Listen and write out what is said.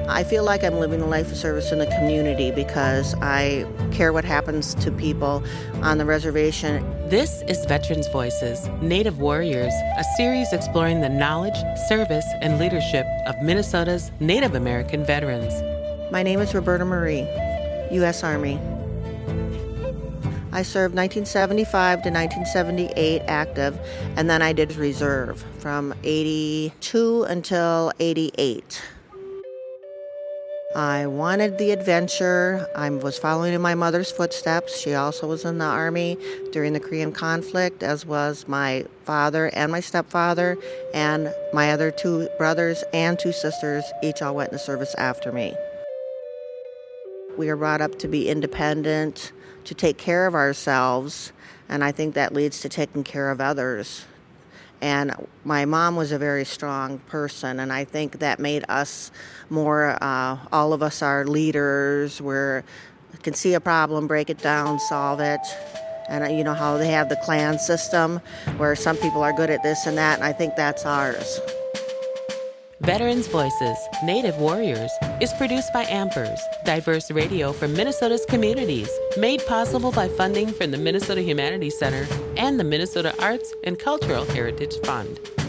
I feel like I'm living a life of service in the community because I care what happens to people on the reservation. This is Veterans Voices, Native Warriors, a series exploring the knowledge, service, and leadership of Minnesota's Native American veterans. My name is Roberta Marie, U.S. Army. I served 1975 to 1978 active, and then I did reserve from 82 until 88. I wanted the adventure. I was following in my mother's footsteps. She also was in the Army during the Korean conflict, as was my father and my stepfather, and my other two brothers and two sisters each all went in the service after me. We are brought up to be independent, to take care of ourselves, and I think that leads to taking care of others. And my mom was a very strong person, and I think that made us more, all of us are leaders. We can see a problem, break it down, solve it. And you know how they have the clan system, where some people are good at this and that, and I think that's ours. Veterans Voices, Native Warriors is produced by Ampers, diverse radio for Minnesota's communities, made possible by funding from the Minnesota Humanities Center and the Minnesota Arts and Cultural Heritage Fund.